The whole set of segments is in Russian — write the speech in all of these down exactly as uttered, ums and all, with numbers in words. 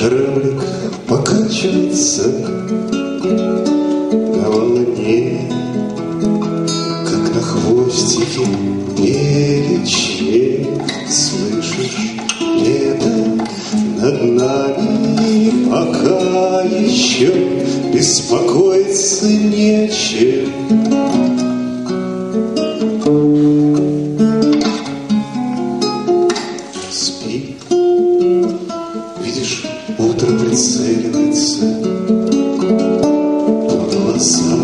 кораблик покачивается на волне, как на хвостике мелечье. Слышишь, лето над нами, пока еще беспокоиться нечем. Спи, видишь, утро прицеливается в глаза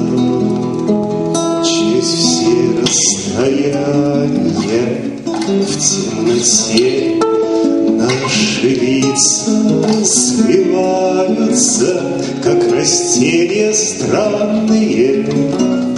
через все расстояния. В темноте наши лица сливаются, как растения странные.